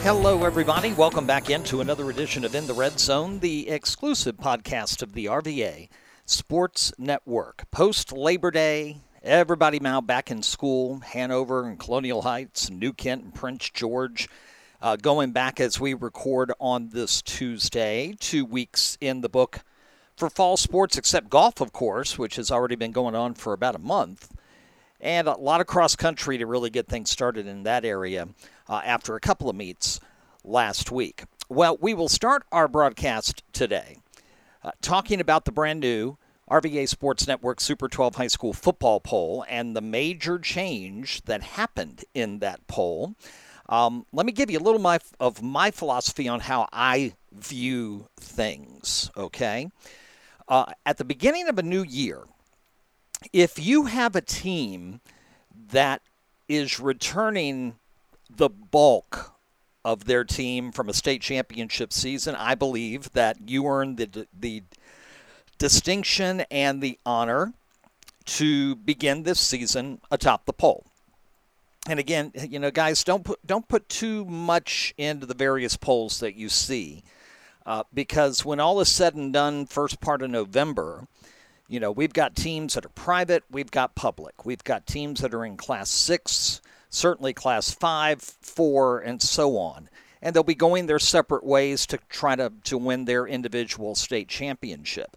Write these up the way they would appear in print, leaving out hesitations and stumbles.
Hello, everybody. Welcome back into another edition of In the Red Zone, the exclusive podcast of the RVA Sports Network. Post-Labor Day, everybody now back in school, Hanover and Colonial Heights, New Kent and Prince George. Going back as we record on this Tuesday, 2 weeks in the book for fall sports, except golf, of course, which has already been going on for about a month. And a lot of cross-country to really get things started in that area after a couple of meets last week. Well, we will start our broadcast today talking about the brand new RVA Sports Network Super 12 High School football poll and the major change that happened in that poll. Let me give you a little of my philosophy on how I view things, okay? At the beginning of a new year, if you have a team that is returning the bulk of their team from a state championship season, I believe that you earn the distinction and the honor to begin this season atop the poll. And again, you know, guys, don't put too much into the various polls that you see, because when all is said and done, first part of November, you know, we've got teams that are private, we've got public. We've got teams that are in Class 6, certainly Class 5, 4, and so on. And they'll be going their separate ways to try to win their individual state championship.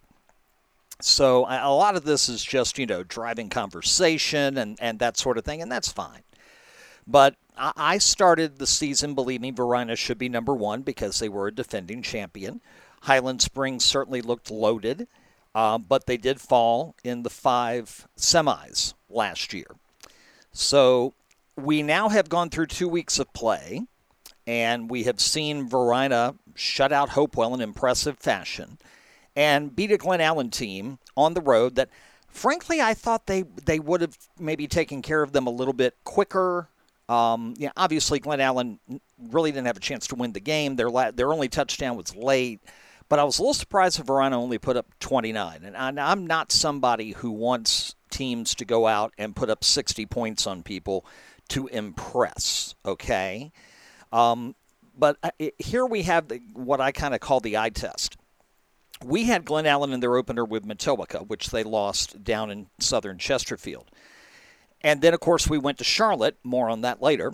So a lot of this is just, you know, driving conversation and that sort of thing, and that's fine. But I started the season believing Varina should be number one because they were a defending champion. Highland Springs certainly looked loaded. But they did fall in the 5 semis last year. So we now have gone through 2 weeks of play, and we have seen Varina shut out Hopewell in impressive fashion and beat a Glen Allen team on the road that, frankly, I thought they would have maybe taken care of them a little bit quicker. Obviously, Glen Allen really didn't have a chance to win the game. Their only touchdown was late. But I was a little surprised that Varina only put up 29. And I'm not somebody who wants teams to go out and put up 60 points on people to impress, okay? But here we have what I kind of call the eye test. We had Glen Allen in their opener with Matoaka, which they lost down in southern Chesterfield. And then, of course, we went to Charlotte, more on that later,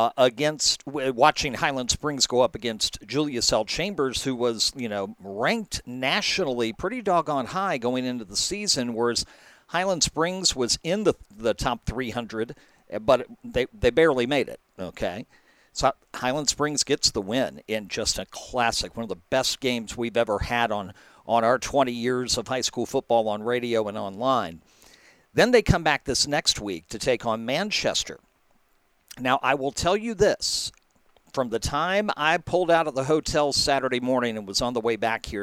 watching Highland Springs go up against Julius L. Chambers, who was, you know, ranked nationally pretty doggone high going into the season, whereas Highland Springs was in the top 300, but they barely made it, okay? So Highland Springs gets the win in just a classic, one of the best games we've ever had on our 20 years of high school football on radio and online. Then they come back this next week to take on Manchester. Now, I will tell you this. From the time I pulled out of the hotel Saturday morning and was on the way back here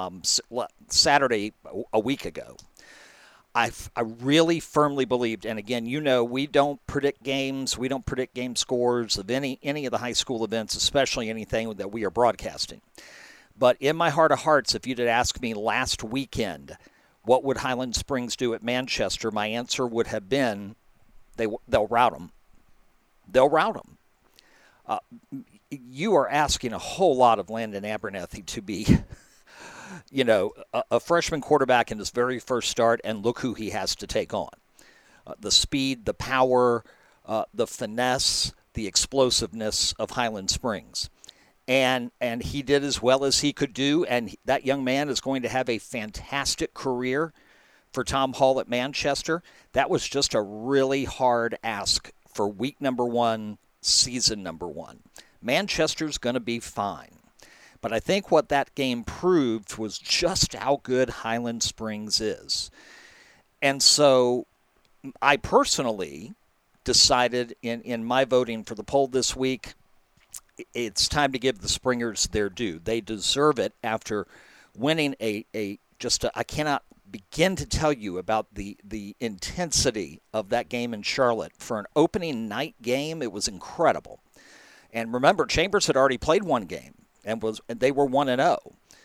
Saturday a week ago, I really firmly believed, and again, you know, we don't predict games. We don't predict game scores of any of the high school events, especially anything that we are broadcasting. But in my heart of hearts, if you'd asked me last weekend, what would Highland Springs do at Manchester? My answer would have been they'll rout them. They'll rout them. You are asking a whole lot of Landon Abernathy to be, you know, a freshman quarterback in his very first start, and look who he has to take on. The speed, the power, the finesse, the explosiveness of Highland Springs. And he did as well as he could do, and that young man is going to have a fantastic career for Tom Hall at Manchester. That was just a really hard ask for week number 1, season number 1. Manchester's going to be fine. But I think what that game proved was just how good Highland Springs is. And so I personally decided in my voting for the poll this week, it's time to give the Springers their due. They deserve it after winning I cannot begin to tell you about the intensity of that game in Charlotte. For an opening night game, it was incredible. And remember, Chambers had already played one game, and they were 1-0.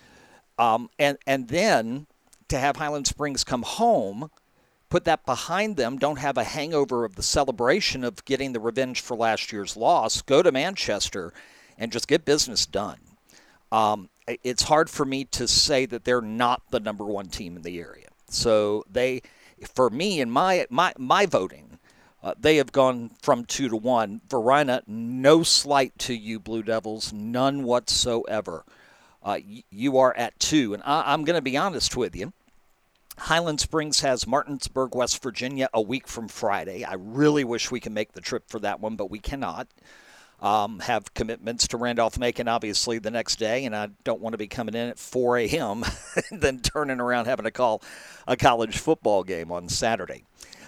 And then to have Highland Springs come home, put that behind them, don't have a hangover of the celebration of getting the revenge for last year's loss, go to Manchester and just get business done. It's hard for me to say that they're not the number one team in the area. So they, for me, in my voting, they have gone from 2-1. Varina, no slight to you, Blue Devils, none whatsoever. You are at 2, and I'm going to be honest with you. Highland Springs has Martinsburg, West Virginia, a week from Friday. I really wish we could make the trip for that one, but we cannot. Have commitments to Randolph-Macon, obviously, the next day, and I don't want to be coming in at 4 a.m. and then turning around having to call a college football game on Saturday.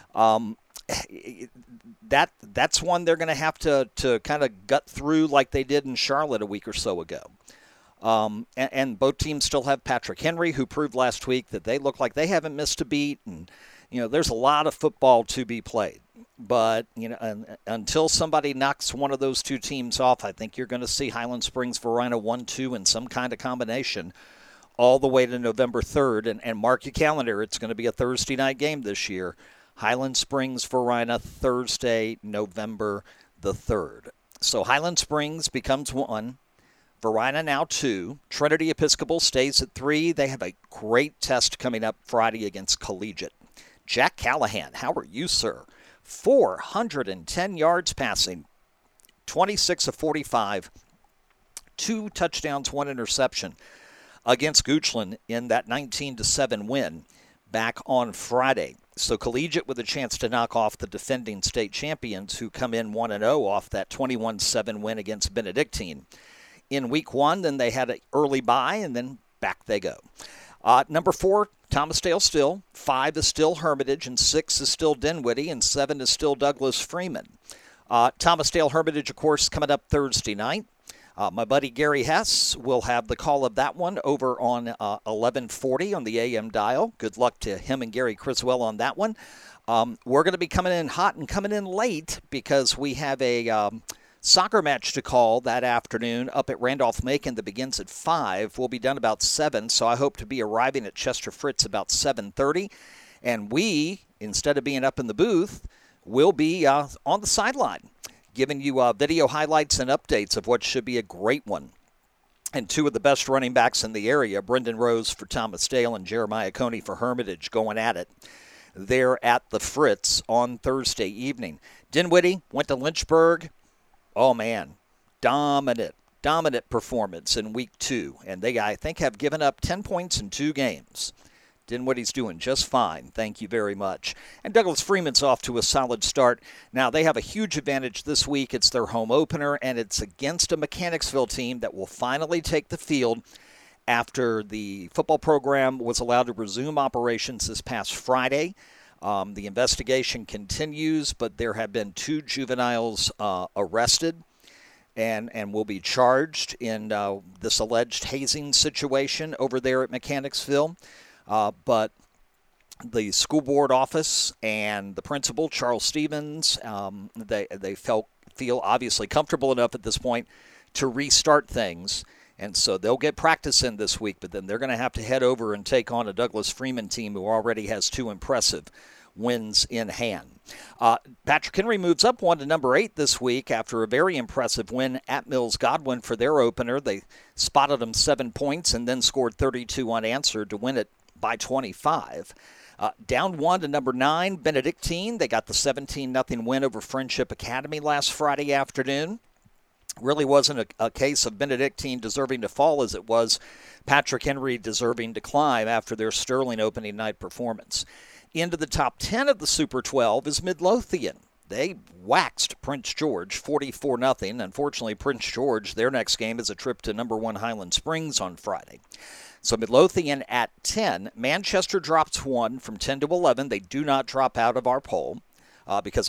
That's one they're going to have to kind of gut through like they did in Charlotte a week or so ago. And both teams still have Patrick Henry, who proved last week that they look like they haven't missed a beat. And, there's a lot of football to be played. But, until somebody knocks one of those two teams off, I think you're going to see Highland Springs, Varina 1-2 in some kind of combination all the way to November 3rd. And mark your calendar, it's going to be a Thursday night game this year. Highland Springs, Varina, Thursday, November the 3rd. So Highland Springs becomes 1. Varina now 2. Trinity Episcopal stays at 3. They have a great test coming up Friday against Collegiate. Jack Callahan, how are you, sir? 410 yards passing, 26 of 45, 2 touchdowns, 1 interception against Goochland in that 19-7 win back on Friday. So Collegiate with a chance to knock off the defending state champions who come in 1-0 off that 21-7 win against Benedictine in week 1. Then they had an early bye, and then back they go. Number 4, Thomasdale still. 5 is still Hermitage, and 6 is still Dinwiddie, and 7 is still Douglas Freeman. Thomasdale Hermitage, of course, coming up Thursday night. My buddy Gary Hess will have the call of that one over on 1140 on the AM dial. Good luck to him and Gary Criswell on that one. We're going to be coming in hot and coming in late because we have a soccer match to call that afternoon up at Randolph-Macon that begins at 5. We'll be done about 7, so I hope to be arriving at Chester Fritz about 7:30. And we, instead of being up in the booth, will be on the sideline, giving you video highlights and updates of what should be a great one. And 2 of the best running backs in the area, Brendan Rose for Thomasdale and Jeremiah Coney for Hermitage, going at it there at the Fritz on Thursday evening. Dinwiddie went to Lynchburg. Oh, man, dominant performance in week 2. And they, I think, have given up 10 points in 2 games. Dinwiddie's doing just fine. Thank you very much. And Douglas Freeman's off to a solid start. Now, they have a huge advantage this week. It's their home opener, and it's against a Mechanicsville team that will finally take the field after the football program was allowed to resume operations this past Friday. The investigation continues, but there have been 2 juveniles arrested and will be charged in this alleged hazing situation over there at Mechanicsville. But the school board office and the principal, Charles Stevens, they feel obviously comfortable enough at this point to restart things. And so they'll get practice in this week, but then they're going to have to head over and take on a Douglas Freeman team who already has 2 impressive wins in hand. Patrick Henry moves up 1 to number 8 this week after a very impressive win at Mills Godwin for their opener. They spotted them 7 points and then scored 32 unanswered to win it by 25. Down 1 to number 9, Benedictine. They got the 17-0 win over Friendship Academy last Friday afternoon. Really wasn't a case of Benedictine deserving to fall as it was Patrick Henry deserving to climb after their sterling opening night performance. Into the top 10 of the Super 12 is Midlothian. They waxed Prince George 44-0. Unfortunately, Prince George, their next game is a trip to number 1 Highland Springs on Friday. So Midlothian at 10. Manchester drops 1 from 10 to 11. They do not drop out of our poll because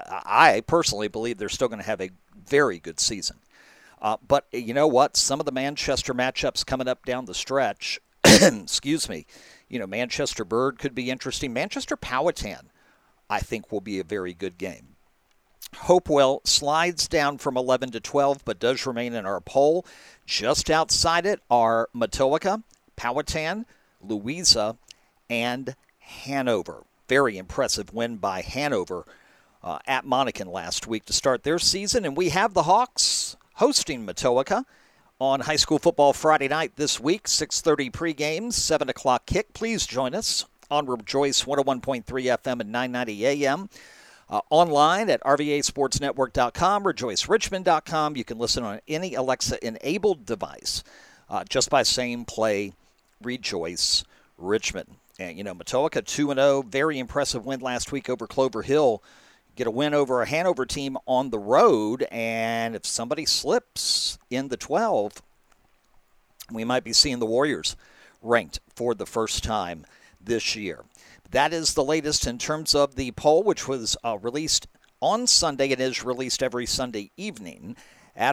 I personally believe they're still going to have a very good season. But you know what? Some of the Manchester matchups coming up down the stretch, excuse me, Manchester Bird could be interesting. Manchester Powhatan, I think, will be a very good game. Hopewell slides down from 11 to 12, but does remain in our poll. Just outside it are Matoaka, Powhatan, Louisa, and Hanover. Very impressive win by Hanover at Monacan last week to start their season. And we have the Hawks hosting Matoaca on high school football Friday night this week, 6:30 pregame, 7 o'clock kick. Please join us on Rejoice 101.3 FM and 990 AM. Online at rvasportsnetwork.com, rejoicerichmond.com. You can listen on any Alexa-enabled device just by saying play Rejoice Richmond. And, Matoaca 2-0, very impressive win last week over Clover Hill. Get a win over a Hanover team on the road, and if somebody slips in the 12, we might be seeing the Warriors ranked for the first time this year. That is the latest in terms of the poll, which was released on Sunday. It is released every Sunday evening at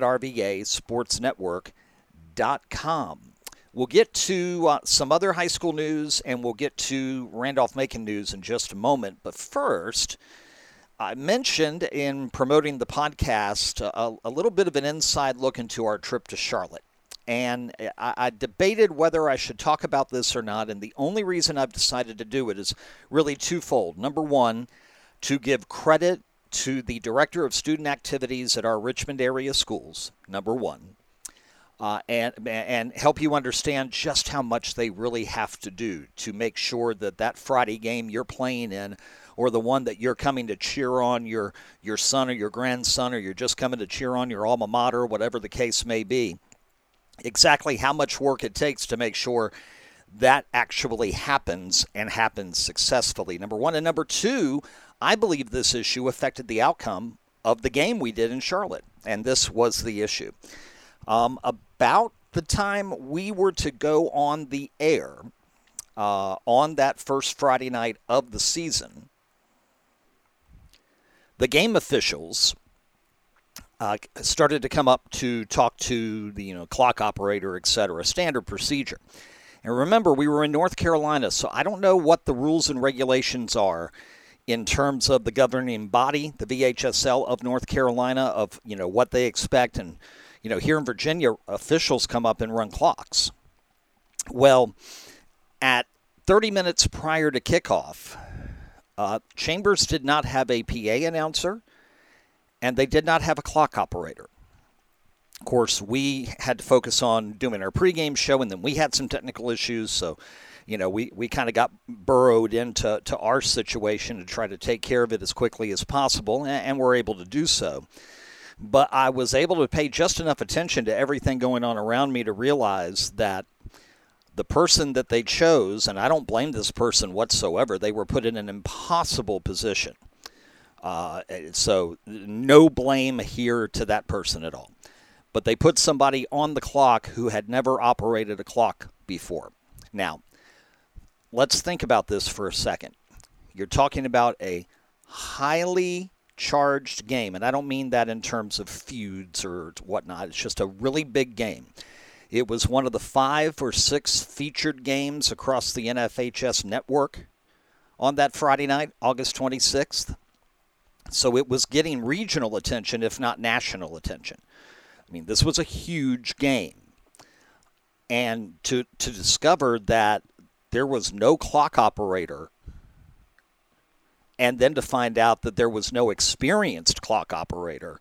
rvasportsnetwork.com. We'll get to some other high school news, and we'll get to Randolph-Macon news in just a moment. But first, I mentioned in promoting the podcast a little bit of an inside look into our trip to Charlotte. And I debated whether I should talk about this or not, and the only reason I've decided to do it is really twofold. Number one, to give credit to the Director of Student Activities at our Richmond area schools, number one, and help you understand just how much they really have to do to make sure that Friday game you're playing in, or the one that you're coming to cheer on your son or your grandson, or you're just coming to cheer on your alma mater, whatever the case may be, exactly how much work it takes to make sure that actually happens and happens successfully, number one. And number two, I believe this issue affected the outcome of the game we did in Charlotte, and this was the issue. About the time we were to go on the air on that first Friday night of the season, the game officials started to come up to talk to the clock operator, etc., standard procedure. And remember, we were in North Carolina, so I don't know what the rules and regulations are in terms of the governing body, the VHSL of North Carolina, of what they expect. And here in Virginia, officials come up and run clocks. Well, at 30 minutes prior to kickoff, Chambers did not have a PA announcer, and they did not have a clock operator. Of course, we had to focus on doing our pregame show, and then we had some technical issues, so we kind of got burrowed into our situation to try to take care of it as quickly as possible, and we're able to do so. But I was able to pay just enough attention to everything going on around me to realize that the person that they chose, and I don't blame this person whatsoever, they were put in an impossible position. So no blame here to that person at all. But they put somebody on the clock who had never operated a clock before. Now, let's think about this for a second. You're talking about a highly charged game, and I don't mean that in terms of feuds or whatnot. It's just a really big game. It was one of the 5 or 6 featured games across the NFHS network on that Friday night, August 26th. So it was getting regional attention, if not national attention. I mean, this was a huge game. And to discover that there was no clock operator, and then to find out that there was no experienced clock operator,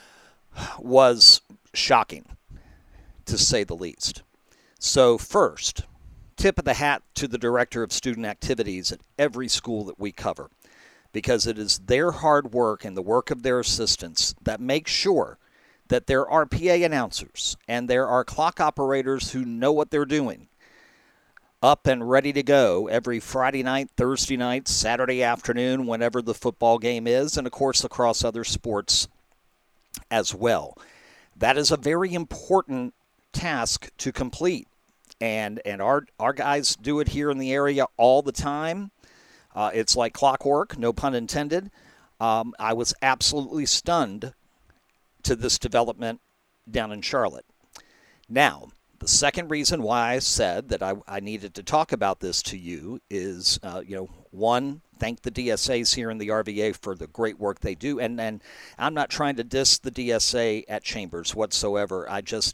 was shocking, to say the least. So first, tip of the hat to the Director of Student Activities at every school that we cover, because it is their hard work and the work of their assistants that make sure that there are PA announcers and there are clock operators who know what they're doing, up and ready to go every Friday night, Thursday night, Saturday afternoon, whenever the football game is, and of course across other sports as well. That is a very important task to complete, and our guys do it here in the area all the time. It's like clockwork, no pun intended. I was absolutely stunned to this development down in Charlotte. Now, the second reason why I said that I needed to talk about this to you is, one, thank the DSAs here in the RVA for the great work they do. And I'm not trying to diss the DSA at Chambers whatsoever.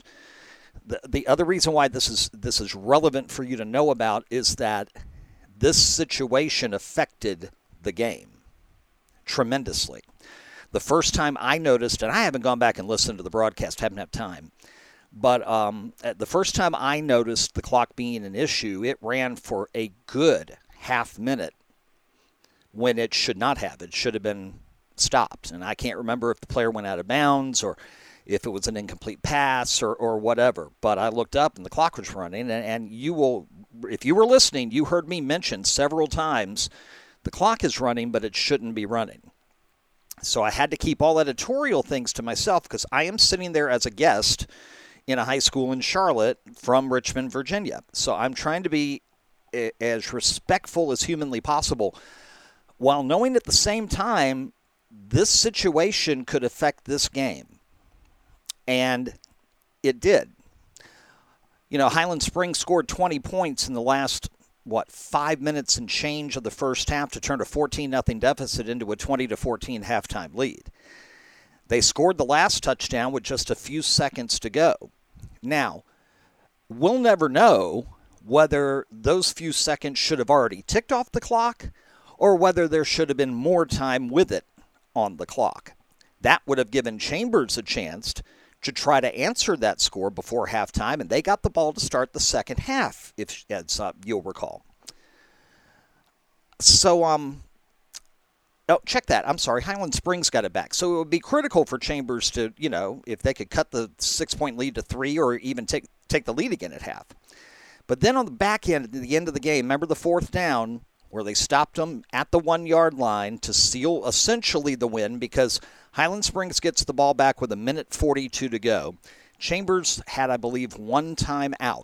The other reason why this is relevant for you to know about is that this situation affected the game tremendously. The first time I noticed, and I haven't gone back and listened to the broadcast, haven't had time, but the first time I noticed the clock being an issue, it ran for a good half minute when it should not have. It should have been stopped. And I can't remember if the player went out of bounds or if it was an incomplete pass or whatever. But I looked up and the clock was running. And you will, if you were listening, you heard me mention several times the clock is running, but it shouldn't be running. So I had to keep all editorial things to myself because I am sitting there as a guest in a high school in Charlotte from Richmond, Virginia. So I'm trying to be as respectful as humanly possible while knowing at the same time this situation could affect this game. And it did. Highland Springs scored 20 points in the last, 5 minutes and change of the first half to turn a 14-0 deficit into a 20-14 halftime lead. They scored the last touchdown with just a few seconds to go. Now, we'll never know whether those few seconds should have already ticked off the clock or whether there should have been more time with it on the clock. That would have given Chambers a chance to try to answer that score before halftime, and they got the ball to start the second half, if you'll recall. So, check that. I'm sorry. Highland Springs got it back. So it would be critical for Chambers to, if they could cut the 6-point lead to 3 or even take the lead again at half. But then on the back end, at the end of the game, remember the fourth down where they stopped them at the 1-yard line to seal essentially the win because Highland Springs gets the ball back with 1:42 to go. Chambers had, I believe, one time out.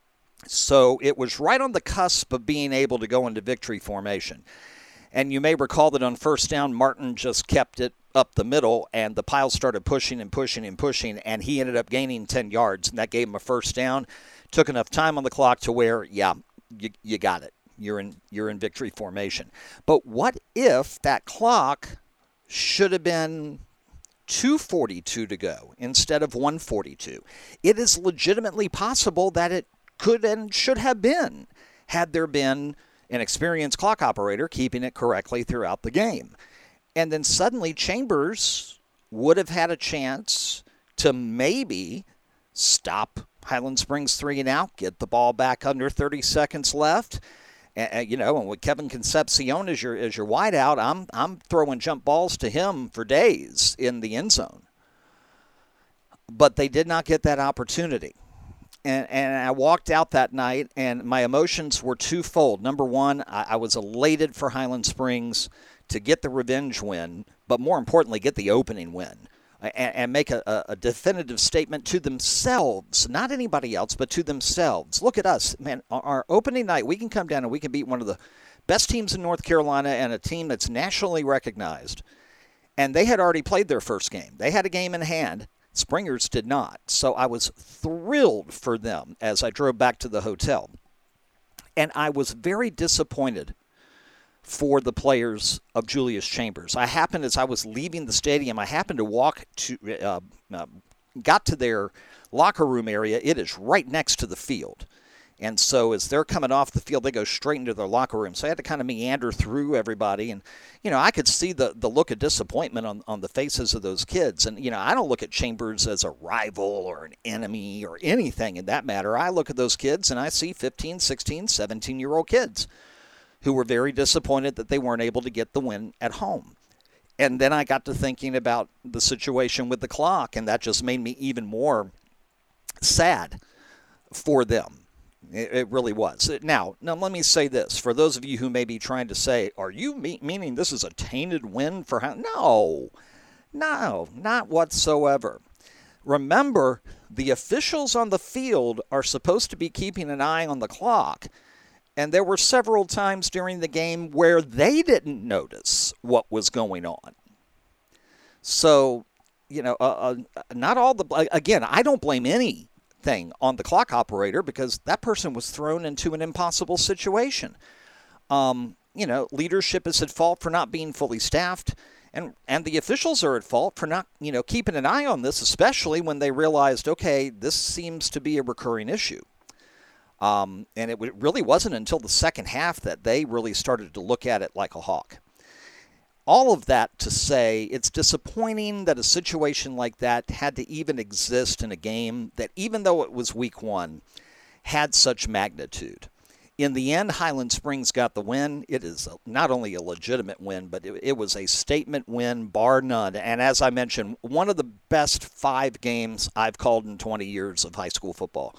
So it was right on the cusp of being able to go into victory formation. And you may recall that on first down, Martin just kept it up the middle, and the Piles started pushing and pushing and pushing, and he ended up gaining 10 yards, and that gave him a first down. Took enough time on the clock to where, you got it. You're in victory formation. But what if that clock should have been 2:42 to go instead of 1:42? It is legitimately possible that it could and should have been, had there been an experienced clock operator keeping it correctly throughout the game. And then suddenly Chambers would have had a chance to maybe stop Highland Springs 3 and out, get the ball back under 30 seconds left. And with Kevin Concepcion as your wideout, I'm throwing jump balls to him for days in the end zone. But they did not get that opportunity. And I walked out that night, and my emotions were twofold. Number one, I was elated for Highland Springs to get the revenge win, but more importantly, get the opening win. And make a definitive statement to themselves, not anybody else, but to themselves. Look at us, man. Our opening night, we can come down and we can beat one of the best teams in North Carolina and a team that's nationally recognized. And they had already played their first game. They had a game in hand. Springers did not. So I was thrilled for them as I drove back to the hotel. And I was very disappointed for the players of Julius Chambers. As I was leaving the stadium, I happened to walk to, got to their locker room area. It is right next to the field. And so as they're coming off the field, they go straight into their locker room. So I had to kind of meander through everybody. And, I could see the look of disappointment on the faces of those kids. And, I don't look at Chambers as a rival or an enemy or anything in that matter. I look at those kids and I see 15, 16, 17-year-old kids who were very disappointed that they weren't able to get the win at home. And then I got to thinking about the situation with the clock, and that just made me even more sad for them. It really was. Now, let me say this. For those of you who may be trying to say, are you meaning this is a tainted win for how? No, not whatsoever. Remember, the officials on the field are supposed to be keeping an eye on the clock. And there were several times during the game where they didn't notice what was going on. So, not all again, I don't blame anything on the clock operator because that person was thrown into an impossible situation. Leadership is at fault for not being fully staffed, and the officials are at fault for not, keeping an eye on this, especially when they realized, okay, this seems to be a recurring issue. And it really wasn't until the second half that they really started to look at it like a hawk. all of that to say it's disappointing that a situation like that had to even exist in a game that, even though it was week one, had such magnitude. In the end, Highland Springs got the win. It is not only a legitimate win, but it was a statement win, bar none. And as I mentioned, one of the best 5 games I've called in 20 years of high school football.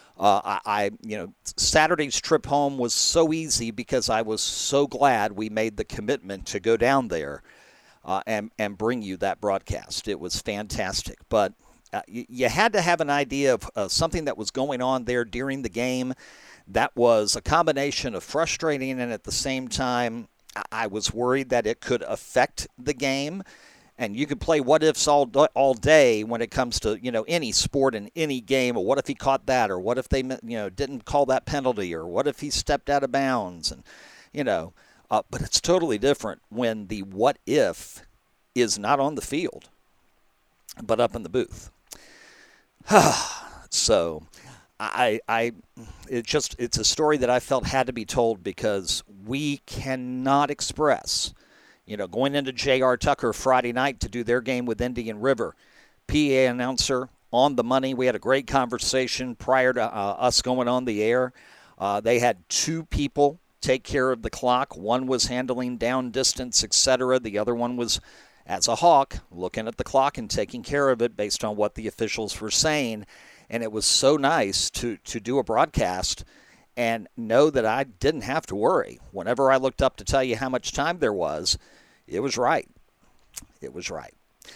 Saturday's trip home was so easy because I was so glad we made the commitment to go down there and bring you that broadcast. It was fantastic. But you had to have an idea of something that was going on there during the game. That was a combination of frustrating, and at the same time, I was worried that it could affect the game. And you could play what ifs all day when it comes to any sport in any game. Or what if he caught that? Or what if they didn't call that penalty? Or what if he stepped out of bounds? And but it's totally different when the what if is not on the field, but up in the booth. So it's a story that I felt had to be told because we cannot express, going into J.R. Tucker Friday night to do their game with Indian River, PA announcer on the money. We had a great conversation prior to us going on the air. They had 2 people take care of the clock. One was handling down distance, etc. The other one was, as a hawk, looking at the clock and taking care of it based on what the officials were saying. And it was so nice to do a broadcast and know that I didn't have to worry. Whenever I looked up to tell you how much time there was, it was right. It was right.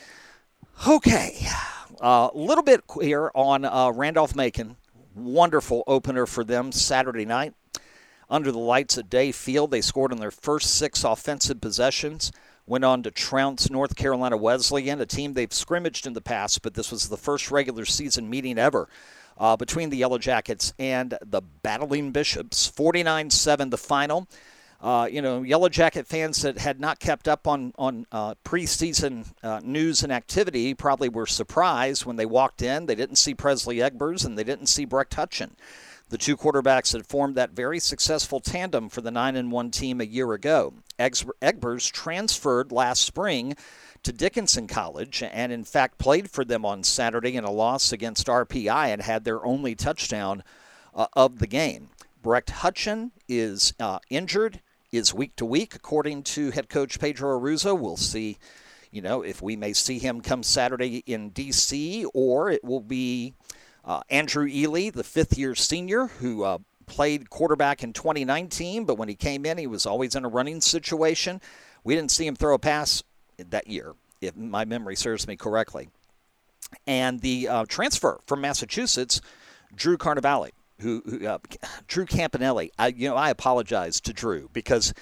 Okay, a little bit here on Randolph-Macon. Wonderful opener for them Saturday night. Under the lights at Day Field, they scored on their first 6 offensive possessions. Went on to trounce North Carolina Wesleyan, a team they've scrimmaged in the past, but this was the first regular season meeting ever between the Yellow Jackets and the Battling Bishops. 49-7 the final. Yellow Jacket fans that had not kept up on preseason news and activity probably were surprised when they walked in. They didn't see Presley Egbers and they didn't see Brecht Hutchin, the 2 quarterbacks that formed that very successful tandem for the 9-1 team a year ago. Egbers transferred last spring to Dickinson College and, in fact, played for them on Saturday in a loss against RPI and had their only touchdown of the game. Brecht Hutchin is injured, is week to week, according to head coach Pedro Aruzo. We'll see, if we may see him come Saturday in D.C., or it will be Andrew Ely, the 5th-year senior, who played quarterback in 2019, but when he came in, he was always in a running situation. We didn't see him throw a pass that year, if my memory serves me correctly. And the transfer from Massachusetts, Drew Carnevale, Drew Campanelli. I apologize to Drew because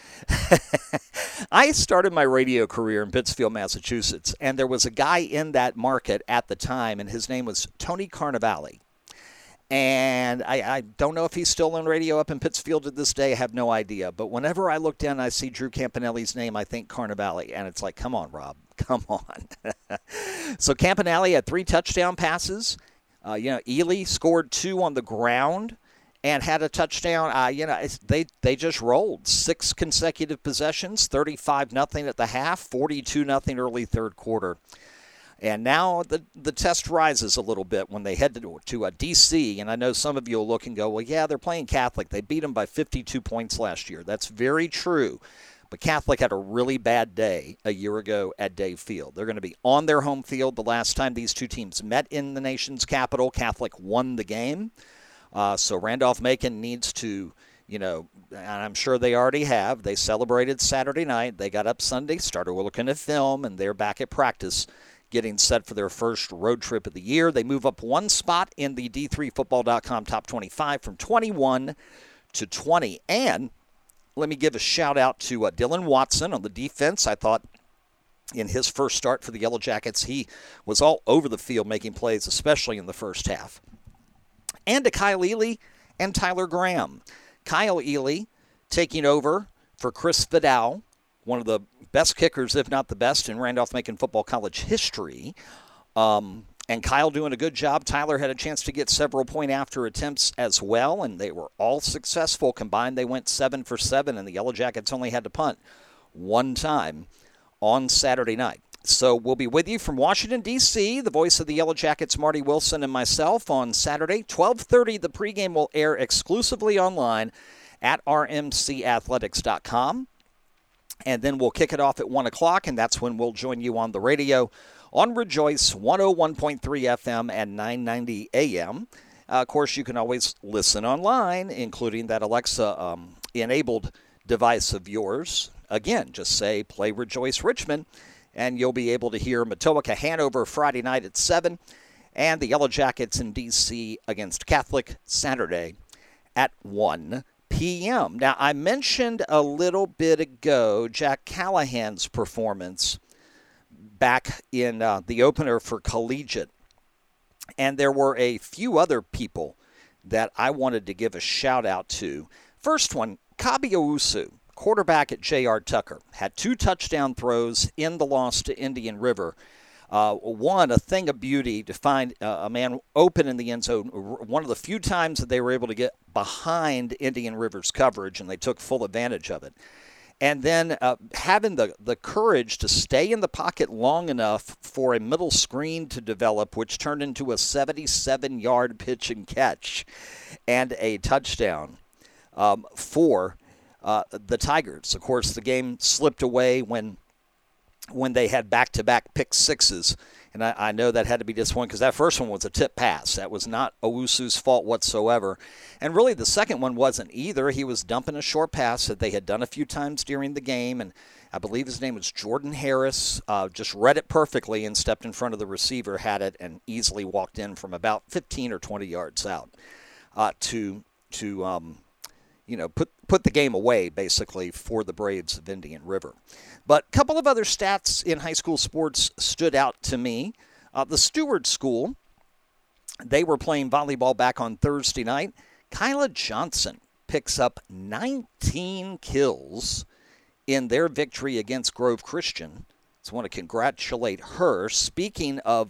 I started my radio career in Pittsfield, Massachusetts, and there was a guy in that market at the time, and his name was Tony Carnevale. And I don't know if he's still on radio up in Pittsfield to this day. I have no idea. But whenever I look down and I see Drew Campanelli's name, I think Carnevale. And it's like, come on, Rob. Come on. So Campanelli had 3 touchdown passes. Ely scored 2 on the ground and had a touchdown. They just rolled 6 consecutive possessions, 35-0 at the half, 42-0 early third quarter. And now the test rises a little bit when they head to D.C., and I know some of you will look and go, well, yeah, they're playing Catholic. They beat them by 52 points last year. That's very true. But Catholic had a really bad day a year ago at Day Field. They're going to be on their home field. The last time these 2 teams met in the nation's capital, Catholic won the game. So Randolph-Macon needs to, and I'm sure they already have. They celebrated Saturday night. They got up Sunday, started looking at film, and they're back at practice, getting set for their first road trip of the year. They move up 1 spot in the D3Football.com Top 25 from 21 to 20. And let me give a shout-out to Dylan Watson on the defense. I thought in his first start for the Yellow Jackets, he was all over the field making plays, especially in the first half. And to Kyle Ely and Tyler Graham. Kyle Ely taking over for Chris Vidal, one of the best kickers, if not the best, in Randolph-Macon Football College history. And Kyle doing a good job. Tyler had a chance to get several point-after attempts as well, and they were all successful. Combined, they went 7 for 7, and the Yellow Jackets only had to punt 1 time on Saturday night. So we'll be with you from Washington, D.C., the voice of the Yellow Jackets, Marty Wilson, and myself on Saturday. 12:30, the pregame will air exclusively online at rmcathletics.com. And then we'll kick it off at 1 o'clock, and that's when we'll join you on the radio on Rejoice 101.3 FM and 990 AM. Of course, you can always listen online, including that Alexa-enabled device of yours. Again, just say, play Rejoice Richmond, and you'll be able to hear Matoaka Hanover Friday night at 7, and the Yellow Jackets in D.C. against Catholic Saturday at 1 p.m. Now, I mentioned a little bit ago Jack Callahan's performance back in the opener for Collegiate, and there were a few other people that I wanted to give a shout-out to. First one, Kabi Owusu, quarterback at J.R. Tucker, had 2 touchdown throws in the loss to Indian River. One, a thing of beauty to find a man open in the end zone. One of the few times that they were able to get behind Indian River's coverage, and they took full advantage of it. And then having the courage to stay in the pocket long enough for a middle screen to develop, which turned into a 77-yard pitch and catch and a touchdown for the Tigers. Of course, the game slipped away when they had back-to-back pick sixes. And I know that had to be disappointing because that first one was a tip pass. That was not Owusu's fault whatsoever. And really the second one wasn't either. He was dumping a short pass that they had done a few times during the game. And I believe his name was Jordan Harris. Just read it perfectly and stepped in front of the receiver, had it, and easily walked in from about 15 or 20 yards out to put the game away, basically, for the Braves of Indian River. But a couple of other stats in high school sports stood out to me. The Stewart School, they were playing volleyball back on Thursday night. Kyla Johnson picks up 19 kills in their victory against Grove Christian. So I want to congratulate her. Speaking of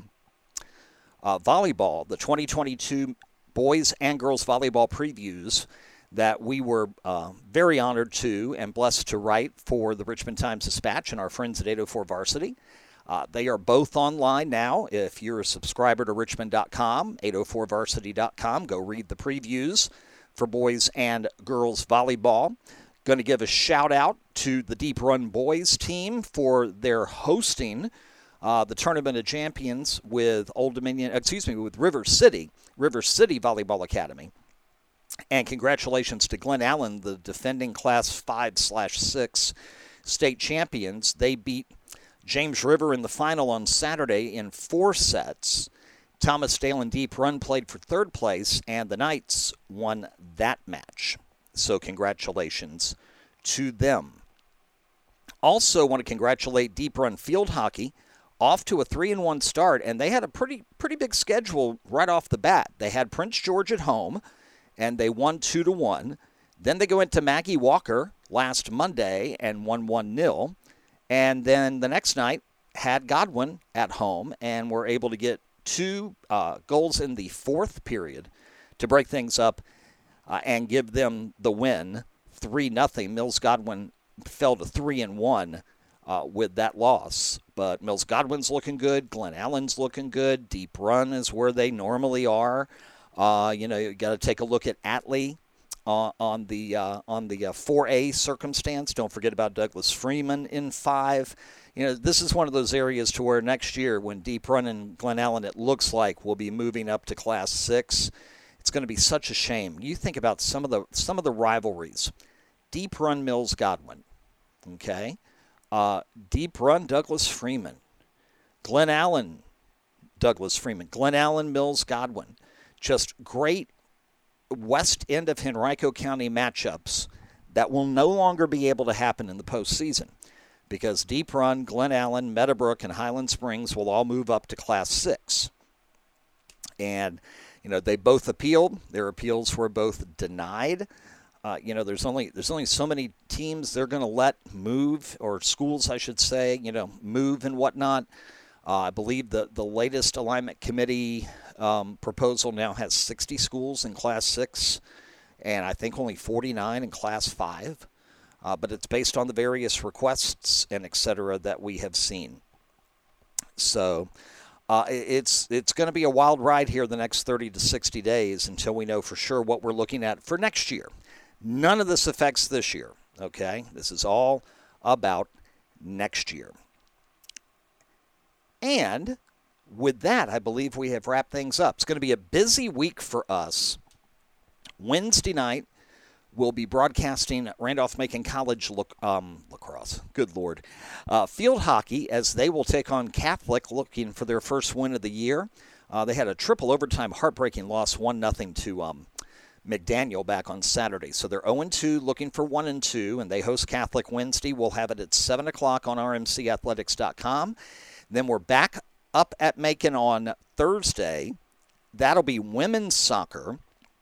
volleyball, the 2022 boys and girls volleyball previews that we were very honored to and blessed to write for the Richmond Times-Dispatch and our friends at 804 Varsity. They are both online now. If you're a subscriber to richmond.com, 804varsity.com, go read the previews for boys and girls volleyball. Going to give a shout-out to the Deep Run boys team for their hosting the Tournament of Champions with with River City Volleyball Academy. And congratulations to Glen Allen, the defending Class 5/6 state champions. They beat James River in the final on Saturday in 4 sets. Thomas Dale and Deep Run played for 3rd place, and the Knights won that match. So congratulations to them. Also want to congratulate Deep Run Field Hockey, off to a 3-1 start, and they had a pretty big schedule right off the bat. They had Prince George at home, and they won 2-1. Then they go into Maggie Walker last Monday and won 1-0. And then the next night had Godwin at home and were able to get 2 goals in the 4th period to break things up and give them the win, 3-0. Mills Godwin fell to 3-1 with that loss. But Mills Godwin's looking good. Glen Allen's looking good. Deep Run is where they normally are. You got to take a look at Atlee on the 4A circumstance. Don't forget about Douglas Freeman in 5. This is one of those areas to where next year when Deep Run and Glen Allen, it looks like, will be moving up to Class 6. It's going to be such a shame. You think about some of the rivalries. Deep Run Mills Godwin, okay? Deep Run Douglas Freeman, Glen Allen Douglas Freeman, Glen Allen Mills Godwin. Just great west end of Henrico County matchups that will no longer be able to happen in the postseason because Deep Run, Glen Allen, Meadowbrook, and Highland Springs will all move up to Class 6. And, they both appealed. Their appeals were both denied. There's only so many teams they're going to let move, or schools, I should say, move and whatnot. I believe the latest alignment committee proposal now has 60 schools in Class 6, and I think only 49 in Class 5. but it's based on the various requests and et cetera that we have seen. So it's going to be a wild ride here the next 30 to 60 days until we know for sure what we're looking at for next year. None of this affects this year, okay? This is all about next year. And with that, I believe we have wrapped things up. It's going to be a busy week for us. Wednesday night, we'll be broadcasting Randolph-Macon College lacrosse. Good Lord. Field hockey, as they will take on Catholic, looking for their first win of the year. They had a triple overtime heartbreaking loss, 1-0 to McDaniel back on Saturday. So they're 0-2, looking for 1-2, and they host Catholic Wednesday. We'll have it at 7 o'clock on rmcathletics.com. Then we're back up at Macon on Thursday. That'll be women's soccer,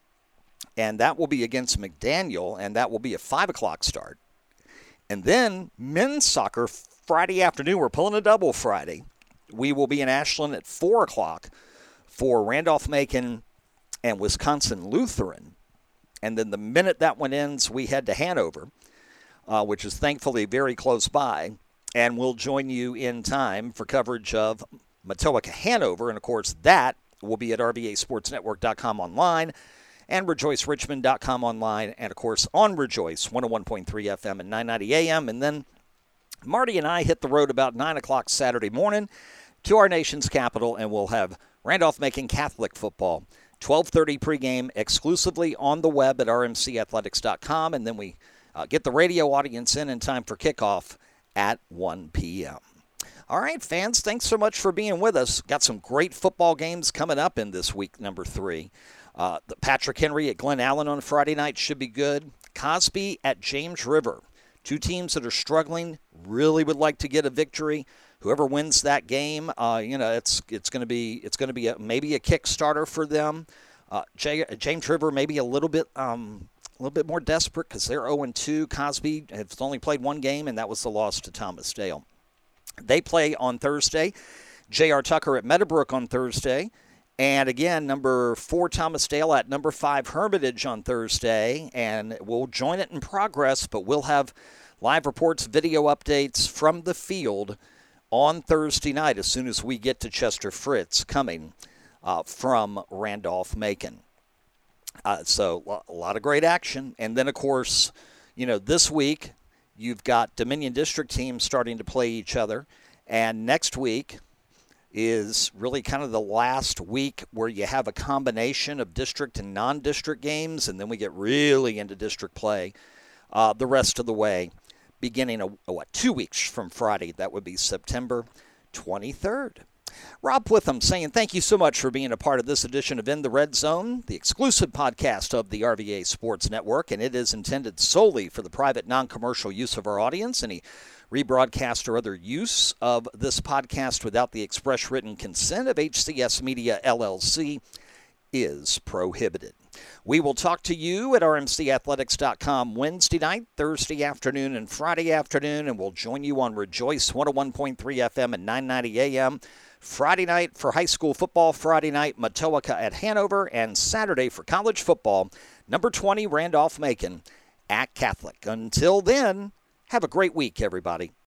and that will be against McDaniel, and that will be a 5 o'clock start. And then men's soccer Friday afternoon. We're pulling a double Friday. We will be in Ashland at 4 o'clock for Randolph-Macon and Wisconsin Lutheran. And then the minute that one ends, we head to Hanover, which is thankfully very close by. And we'll join you in time for coverage of Matoaka Hanover. And, of course, that will be at rvasportsnetwork.com online and rejoicerichmond.com online. And, of course, on Rejoice, 101.3 FM and 990 AM. And then Marty and I hit the road about 9 o'clock Saturday morning to our nation's capital, and we'll have Randolph-Macon Catholic football, 12:30 pregame, exclusively on the web at rmcathletics.com. And then we get the radio audience in time for kickoff at 1 p.m. All right, fans, thanks so much for being with us. Got some great football games coming up in this week, number 3. The Patrick Henry at Glen Allen on Friday night should be good. Cosby at James River. 2 teams that are struggling, really would like to get a victory. Whoever wins that game, it's going to be maybe a Kickstarter for them. James River maybe a little bit more desperate because they're 0-2. Cosby has only played 1 game, and that was the loss to Thomas Dale. They play on Thursday. J.R. Tucker at Meadowbrook on Thursday. And again, number 4 Thomas Dale at number 5 Hermitage on Thursday. And we'll join it in progress, but we'll have live reports, video updates from the field on Thursday night as soon as we get to Chester Fritz coming from Randolph-Macon. So a lot of great action. And then, of course, this week you've got Dominion District teams starting to play each other. And next week is really kind of the last week where you have a combination of district and non-district games. And then we get really into district play the rest of the way, beginning 2 weeks from Friday. That would be September 23rd. Rob Witham saying thank you so much for being a part of this edition of In the Red Zone, the exclusive podcast of the RVA Sports Network, and it is intended solely for the private, non-commercial use of our audience. Any rebroadcast or other use of this podcast without the express written consent of HCS Media, LLC is prohibited. We will talk to you at rmcathletics.com Wednesday night, Thursday afternoon, and Friday afternoon, and we'll join you on Rejoice 101.3 FM and 990 AM. Friday night for high school football, Friday night Matoaka at Hanover, and Saturday for college football, number 20 Randolph-Macon at Catholic. Until then, have a great week, everybody.